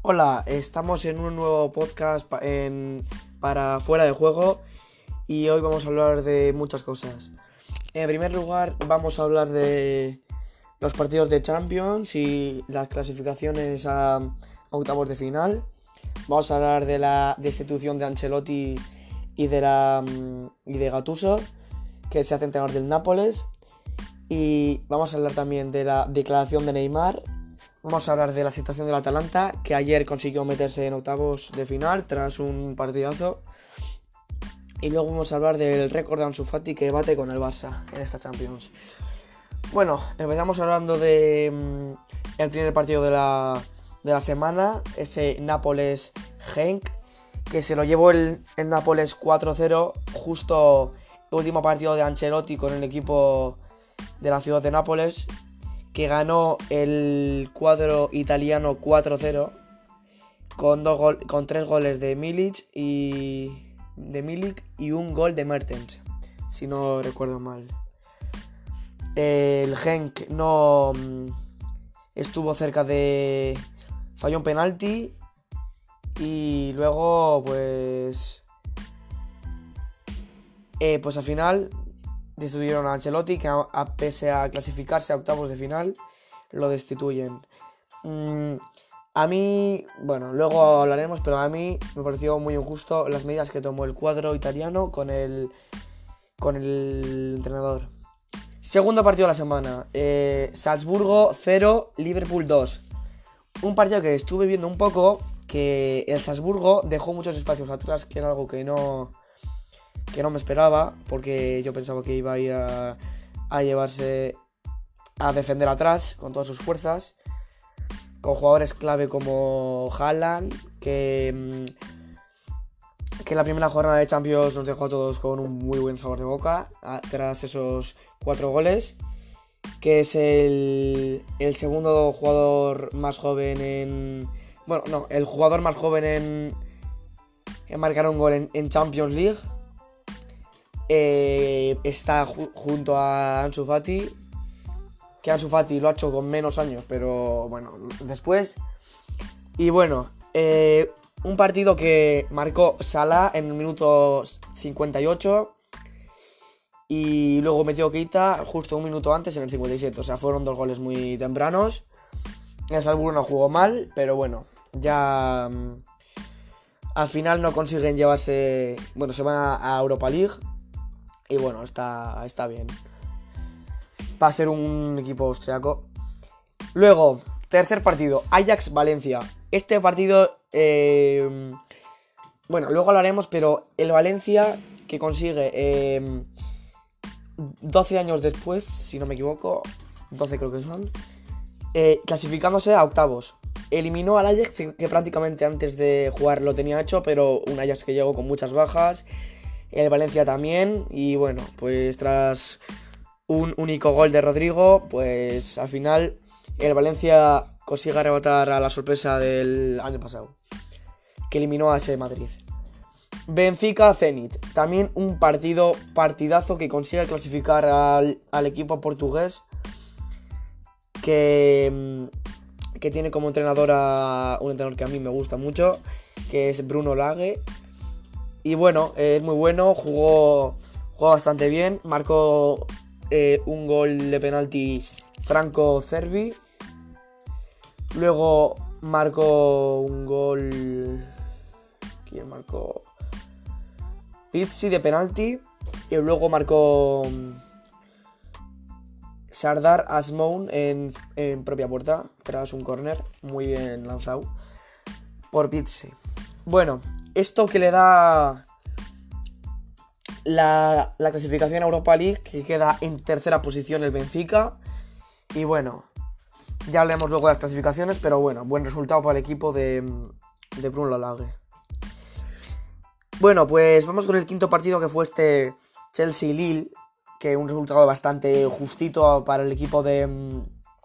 Hola, estamos en un nuevo podcast para Fuera de Juego y hoy vamos a hablar de muchas cosas. En primer lugar, vamos a hablar de los partidos de Champions y las clasificaciones a octavos de final. Vamos a hablar de la destitución de Ancelotti y de Gattuso, que se hace entrenador del Nápoles. Y vamos a hablar también de la declaración de Neymar. Vamos a hablar de la situación del Atalanta, que ayer consiguió meterse en octavos de final tras un partidazo. Y luego vamos a hablar del récord de Ansu Fati que bate con el Barça en esta Champions. Bueno, empezamos hablando de el primer partido de la semana, ese Nápoles-Genk, que se lo llevó el Nápoles 4-0, justo el último partido de Ancelotti con el equipo de la ciudad de Nápoles, que ganó el cuadro italiano 4-0 con 3 goles de Milik y un gol de Mertens, si no recuerdo mal. El Genk no estuvo cerca de... falló un penalti y luego pues al final destituyeron a Ancelotti, que pese a clasificarse a octavos de final, lo destituyen. A mí, bueno, luego hablaremos, pero a mí me pareció muy injusto las medidas que tomó el cuadro italiano con el entrenador. Segundo partido de la semana, Salzburgo 0, Liverpool 2. Un partido que estuve viendo un poco, que el Salzburgo dejó muchos espacios atrás, que era algo que no me esperaba, porque yo pensaba que iba a ir a llevarse a defender atrás con todas sus fuerzas, con jugadores clave como Haaland, que en la primera jornada de Champions nos dejó a todos con un muy buen sabor de boca tras esos 4 goles, que es el segundo jugador más joven el jugador más joven en marcar un gol en Champions League. Está junto a Ansu Fati, que Ansu Fati lo ha hecho con menos años, pero bueno, después. Y bueno, un partido que marcó Salah en el minuto 58 y luego metió Keita justo un minuto antes en el 57. O sea, fueron 2 goles muy tempranos. El Salzburgo no jugó mal, pero bueno, ya al final no consiguen llevarse... Bueno, se van a Europa League. Y bueno, está bien. Va a ser un equipo austriaco. Luego, tercer partido, Ajax-Valencia. Este partido, luego hablaremos, pero el Valencia, que consigue 12 años después, si no me equivoco, 12 creo que son, clasificándose a octavos. Eliminó al Ajax, que prácticamente antes de jugar lo tenía hecho, pero un Ajax que llegó con muchas bajas. El Valencia también, y bueno, pues tras un único gol de Rodrigo, pues al final el Valencia consigue arrebatar a la sorpresa del año pasado, que eliminó a ese Madrid. Benfica-Zenit, también un partidazo que consigue clasificar al equipo portugués, que tiene como entrenador a un entrenador que a mí me gusta mucho, que es Bruno Lage. Y bueno, es muy bueno, jugó bastante bien, marcó un gol de penalti Franco Cervi, luego marcó un gol... ¿Quién marcó? Pizzi de penalti, y luego marcó Sardar Azmoun en propia puerta, tras un córner muy bien lanzado por Pizzi. Bueno, esto que le da la clasificación a Europa League, que queda en tercera posición el Benfica. Y bueno, ya hablaremos luego de las clasificaciones, pero bueno, buen resultado para el equipo de Bruno Lage. Bueno, pues vamos con el quinto partido, que fue este Chelsea-Lille, que un resultado bastante justito para el equipo de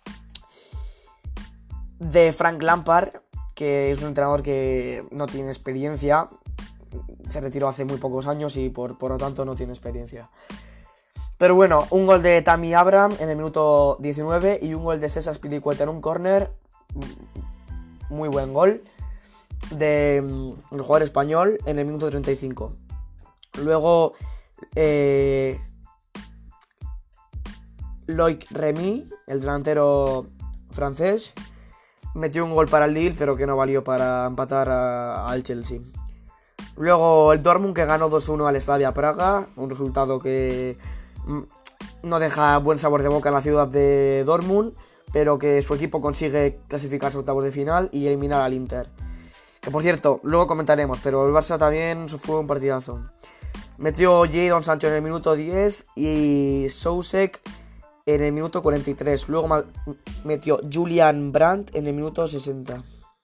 Frank Lampard, que es un entrenador que no tiene experiencia, se retiró hace muy pocos años y por lo tanto no tiene experiencia. Pero bueno, un gol de Tammy Abraham en el minuto 19 y un gol de César Spilicueta en un córner. Muy buen gol. del jugador español en el minuto 35. Luego Loic Remy, el delantero francés, metió un gol para el Lille, pero que no valió para empatar al Chelsea. Luego el Dortmund, que ganó 2-1 al Slavia Praga, un resultado que no deja buen sabor de boca en la ciudad de Dortmund, pero que su equipo consigue clasificarse a octavos de final y eliminar al Inter. Que por cierto, luego comentaremos, pero el Barça también fue un partidazo. Metió Jadon Sancho en el minuto 10 y Soucek en el minuto 43. Luego metió Julian Brandt en el minuto 60.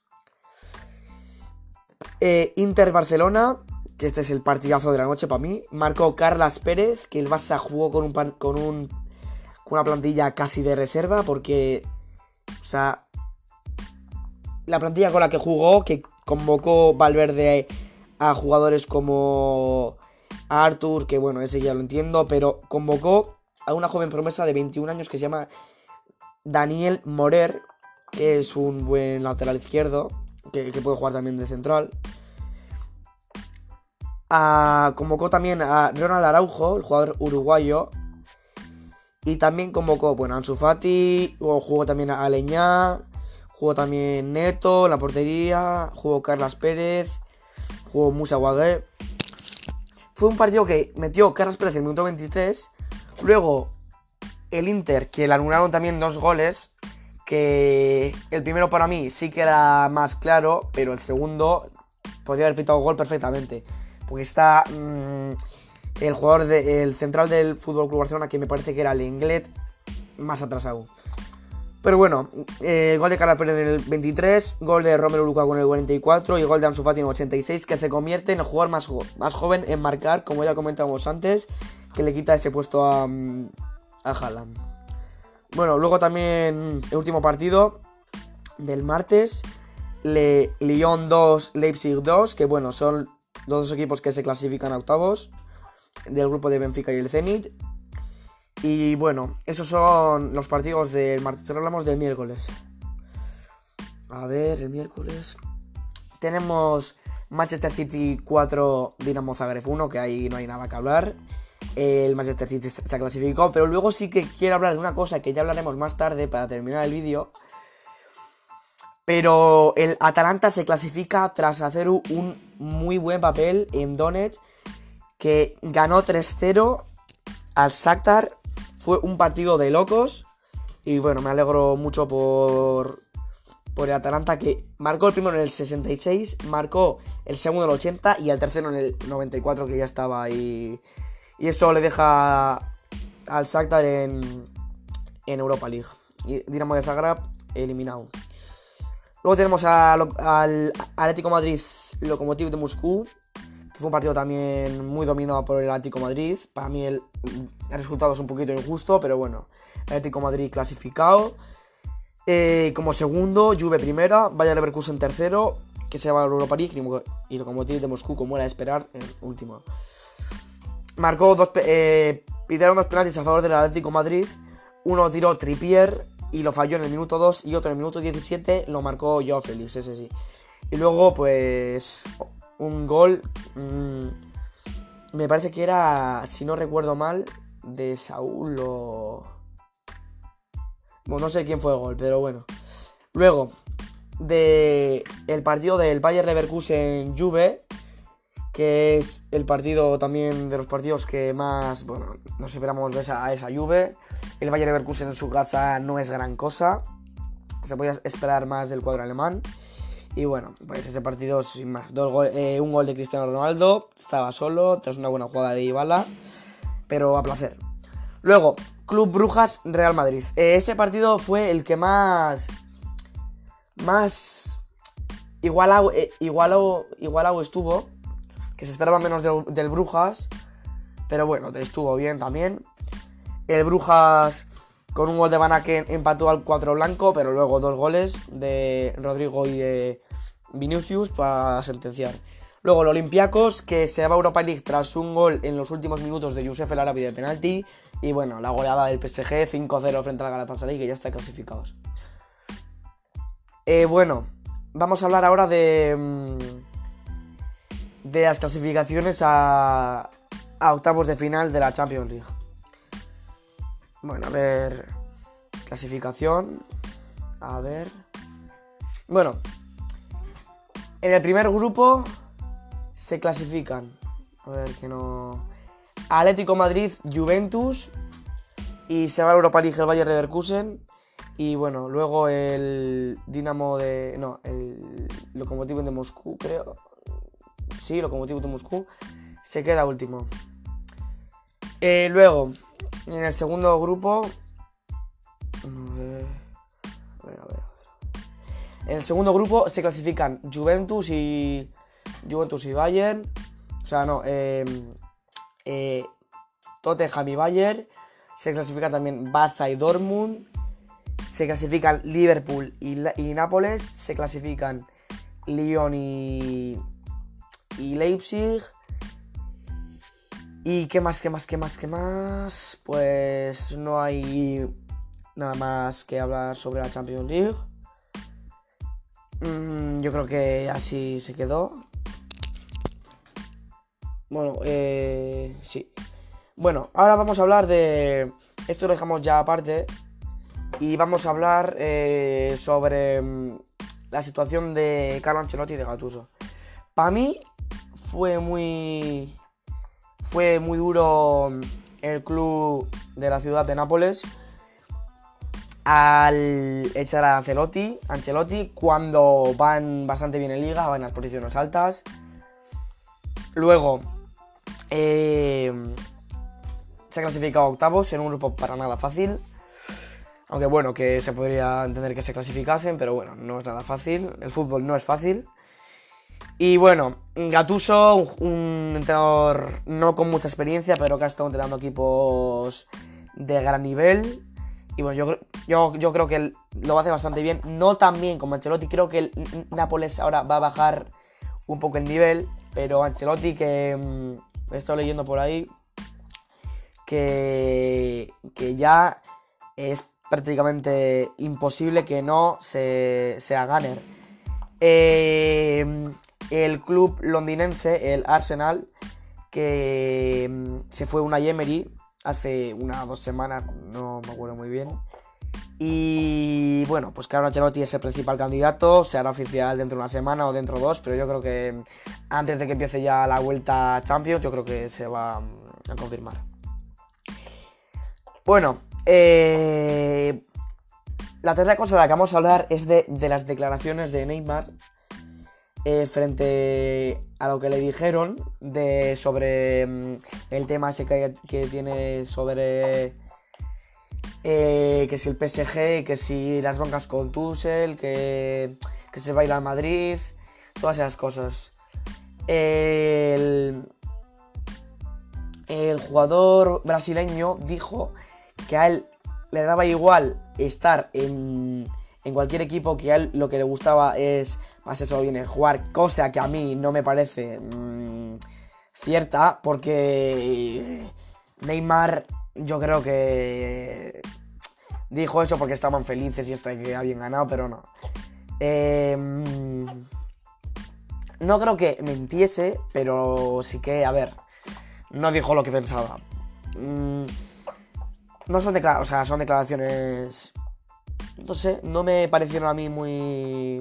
Inter-Barcelona, que este es el partidazo de la noche para mí. Marcó Carlas Pérez, que el Barça jugó con una plantilla casi de reserva, porque, o sea, la plantilla con la que jugó, que convocó Valverde a jugadores como a Arthur, que bueno, ese ya lo entiendo, pero convocó a una joven promesa de 21 años que se llama Daniel Morer, que es un buen lateral izquierdo, que puede jugar también de central. Convocó también a Ronald Araujo, el jugador uruguayo. Y también convocó, bueno, a Ansu Fati, jugó también a Aleñá, jugó también Neto en la portería, jugó Carlas Pérez, jugó Musa Wagué. Fue un partido que metió Carlas Pérez en el minuto 23. Luego el Inter, que le anularon también 2 goles, que el primero para mí sí que era más claro, pero el segundo podría haber pitado gol perfectamente, porque está el jugador el central del FC Barcelona, que me parece que era Lenglet, más atrasado. Pero bueno, gol de Carlas Pérez en el 23, gol de Romelu Lukaku en el 44 y gol de Ansu Fati en el 86, que se convierte en el jugador más joven en marcar, como ya comentábamos antes, que le quita ese puesto a Haaland. Bueno, luego también el último partido del martes, Lyon 2, Leipzig 2, que bueno, son los dos equipos que se clasifican a octavos del grupo de Benfica y el Zenit. Y bueno, esos son los partidos del martes. Ahora hablamos del miércoles. A ver, el miércoles tenemos Manchester City 4, Dinamo Zagreb 1, que ahí no hay nada que hablar. El Manchester City se clasificó, pero luego sí que quiero hablar de una cosa que ya hablaremos más tarde para terminar el vídeo. Pero el Atalanta se clasifica tras hacer un muy buen papel en Donetsk, que ganó 3-0 al Shakhtar. Fue un partido de locos y bueno, me alegro mucho por el Atalanta, que marcó el primero en el 66, marcó el segundo en el 80 y el tercero en el 94, que ya estaba ahí. Y eso le deja al Shakhtar en Europa League. Y Dinamo de Zagreb eliminado. Luego tenemos al Atlético Madrid Lokomotiv de Moscú, que fue un partido también muy dominado por el Atlético Madrid. Para mí el resultado es un poquito injusto, pero bueno, el Atlético Madrid clasificado. Como segundo, Juve primera, Bayer Leverkusen tercero, que se va a Europa League, y Lokomotiv de Moscú, como era de esperar, en último. Pidieron 2 penaltis a favor del Atlético Madrid. Uno tiró Trippier y lo falló en el minuto 2, y otro en el minuto 17 lo marcó Joao Félix, ese sí. Y luego pues un gol, me parece que era, si no recuerdo mal, de Saúl o... Bueno, no sé quién fue el gol, pero bueno. Luego, el partido del Bayer Leverkusen Juve, que es el partido también de los partidos que más, bueno, nos esperamos ver a esa Juve. El Bayer Leverkusen en su casa no es gran cosa, se podía esperar más del cuadro alemán. Y bueno, pues ese partido sin más. Un gol de Cristiano Ronaldo, estaba solo, tras una buena jugada de Dybala, pero a placer. Luego, Club Brujas Real Madrid. Ese partido fue el que más igualado estuvo, que se esperaba menos del Brujas, pero bueno, estuvo bien también. El Brujas, con un gol de Van Aken, empató al 4 blanco, pero luego 2 goles de Rodrigo y de Vinicius para sentenciar. Luego el Olympiacos, que se va a Europa League tras un gol en los últimos minutos de Youssef El Arabi de penalti. Y bueno, la goleada del PSG 5-0 frente al Galatasaray, que ya está clasificados. Bueno, vamos a hablar ahora de las clasificaciones a octavos de final de la Champions League. Bueno, a ver, clasificación, a ver. Bueno, en el primer grupo se clasifican, a ver que no... Atlético Madrid, Juventus, y se va a la Europa League el Bayer Leverkusen, y bueno, luego el Dinamo de... no, el Lokomotiv de Moscú, creo. Sí, Lokomotiv de Moscú, se queda último. Luego, en el segundo grupo... A ver. En el segundo grupo se clasifican Juventus y Bayern. O sea, no, Tottenham y Bayern. Se clasifican también Barça y Dortmund. Se clasifican Liverpool y Nápoles. Se clasifican Lyon y Leipzig. ¿Y qué más? Pues no hay nada más que hablar sobre la Champions League. Yo creo que así se quedó. Bueno, sí. Bueno, ahora vamos a hablar de... Esto lo dejamos ya aparte. Y vamos a hablar sobre la situación de Carlo Ancelotti y de Gattuso. Para mí fue muy duro el club de la ciudad de Nápoles al echar a Ancelotti cuando van bastante bien en liga, van en las posiciones altas. Luego se ha clasificado a octavos en un grupo para nada fácil. Aunque bueno, que se podría entender que se clasificasen, pero bueno, no es nada fácil. El fútbol no es fácil. Y bueno, Gattuso, un entrenador no con mucha experiencia, pero que ha estado entrenando equipos de gran nivel. Y bueno, yo creo que él lo hace bastante bien. No tan bien como Ancelotti. Creo que el Nápoles ahora va a bajar un poco el nivel. Pero Ancelotti, que he estado leyendo por ahí, que ya es prácticamente imposible que no sea gunner. El club londinense, el Arsenal, que se fue Unai Emery hace 1 o 2 semanas, no me acuerdo muy bien. Y bueno, pues Carlo Ancelotti es el principal candidato, se hará oficial dentro de 1 semana o dentro de 2, pero yo creo que antes de que empiece ya la vuelta a Champions, yo creo que se va a confirmar. Bueno, la tercera cosa de la que vamos a hablar es de las declaraciones de Neymar frente a lo que le dijeron sobre el tema ese que tiene sobre que si el PSG, que si las broncas con Tuchel, que se va a ir al Madrid, todas esas cosas. El jugador brasileño dijo que a él le daba igual estar en cualquier equipo, que a él lo que le gustaba es pasarse bien en jugar, cosa que a mí no me parece cierta, porque Neymar yo creo que dijo eso porque estaban felices y esto de que habían ganado, pero no. No creo que mintiese, pero sí que, a ver, no dijo lo que pensaba. No son son declaraciones, no sé, no me parecieron a mí muy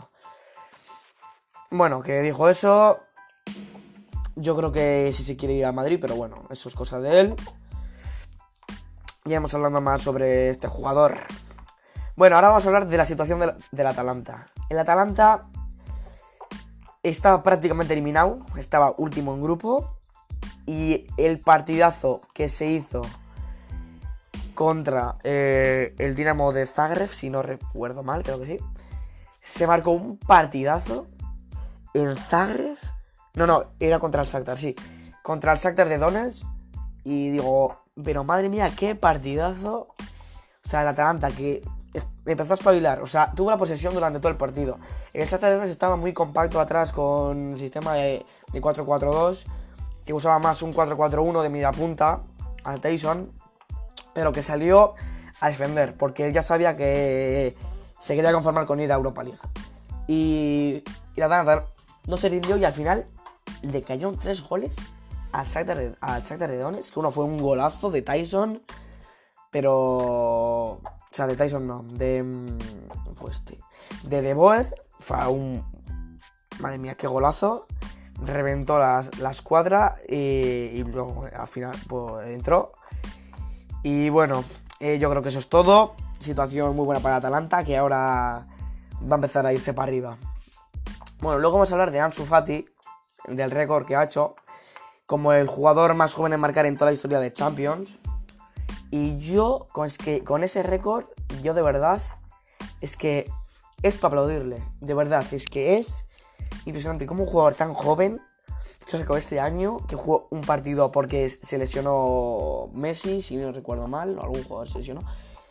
Bueno, que dijo eso. Yo creo que sí se quiere ir a Madrid, pero bueno, eso es cosa de él. Ya hemos hablando más sobre este jugador. Bueno, ahora vamos a hablar de la situación del Atalanta. El Atalanta estaba prácticamente eliminado, estaba último en grupo, y el partidazo que se hizo contra el Dinamo de Zagreb, si no recuerdo mal, creo que sí, se marcó un partidazo en Zagreb. No, era contra el Shakhtar, sí, contra el Shakhtar de Donetsk, y digo, pero madre mía, qué partidazo. O sea, el Atalanta que empezó a espabilar, o sea, tuvo la posesión durante todo el partido. El Shakhtar de Donetsk estaba muy compacto atrás con sistema de 4-4-2, que usaba más un 4-4-1 de media punta al Tyson, pero que salió a defender, porque él ya sabía que se quería conformar con ir a Europa League. Y la Atalanta no se rindió y al final le cayeron 3 goles al Shakhtar de Donetsk, que uno fue un golazo de Tyson, pero... O sea, de Tyson no, fue de De Boer, fue un... Madre mía, qué golazo. Reventó la escuadra y luego al final pues, entró. Y bueno, yo creo que eso es todo. Situación muy buena para Atalanta, que ahora va a empezar a irse para arriba. Bueno, luego vamos a hablar de Ansu Fati, del récord que ha hecho como el jugador más joven en marcar en toda la historia de Champions. Y yo, con ese récord, yo de verdad, es que es para aplaudirle. De verdad, es que es impresionante como un jugador tan joven, que sacó este año, que jugó un partido porque se lesionó Messi, si no recuerdo mal, o algún jugador se lesionó.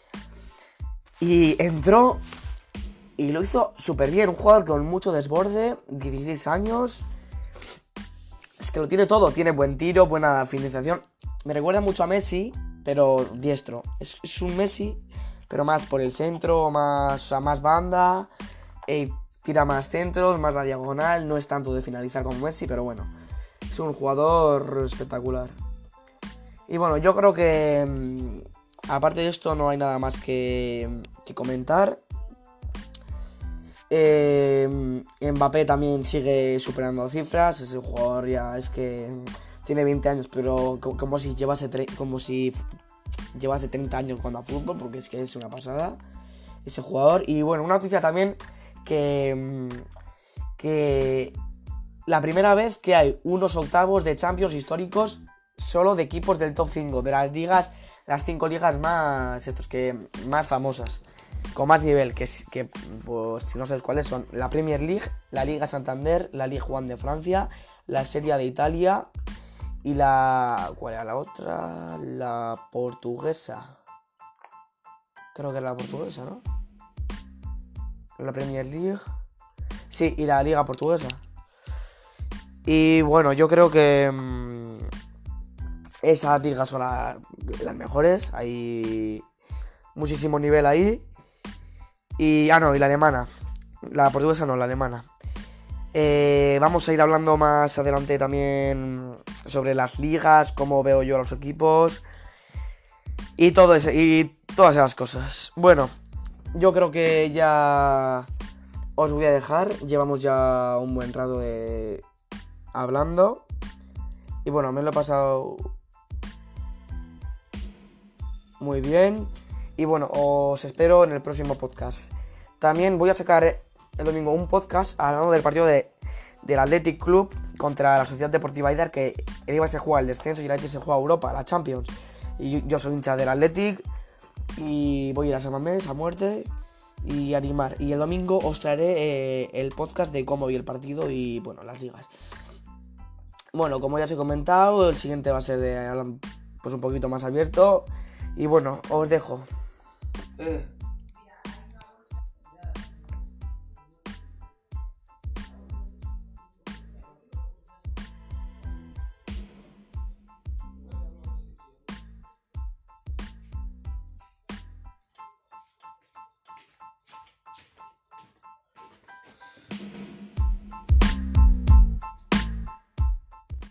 Y entró y lo hizo súper bien. Un jugador con mucho desborde, 16 años. Es que lo tiene todo. Tiene buen tiro, buena finalización. Me recuerda mucho a Messi, pero diestro. Es un Messi, pero más por el centro, más banda. Tira más centros, más la diagonal. No es tanto de finalizar como Messi, pero bueno. Es un jugador espectacular. Y bueno, yo creo que... aparte de esto no hay nada más que comentar. Mbappé también sigue superando cifras. Ese jugador ya es que tiene 20 años, pero como si llevase 30 años jugando a fútbol, porque es que es una pasada ese jugador. Y bueno, una noticia también que la primera vez que hay unos octavos de Champions históricos solo de equipos del top 5 de las ligas, las 5 ligas más famosas, con más nivel, que pues, si no sabes cuáles son: la Premier League, la Liga Santander, la Ligue 1 de Francia, la Serie A de Italia y ¿cuál era la otra? La portuguesa. Creo que era la portuguesa, ¿no? La Premier League. Sí, y la Liga Portuguesa. Y bueno, yo creo que esas ligas son las mejores. Hay muchísimo nivel ahí. Y la alemana. La portuguesa no, la alemana. Vamos a ir hablando más adelante también sobre las ligas, cómo veo yo a los equipos y todo eso, y todas esas cosas. Bueno, yo creo que ya os voy a dejar. Llevamos ya un buen rato hablando. Y bueno, me lo he pasado muy bien. Y bueno, os espero en el próximo podcast. También voy a sacar el domingo un podcast hablando del partido del Athletic Club contra la Sociedad Deportiva Eibar, que el Eibar se juega el descenso y el Athletic se juega Europa, la Champions. Y yo soy hincha del Athletic y voy a ir a San Mamés a muerte y animar. Y el domingo os traeré el podcast de cómo vi el partido y bueno, las ligas. Bueno, como ya os he comentado, el siguiente va a ser pues un poquito más abierto. Y bueno, os dejo.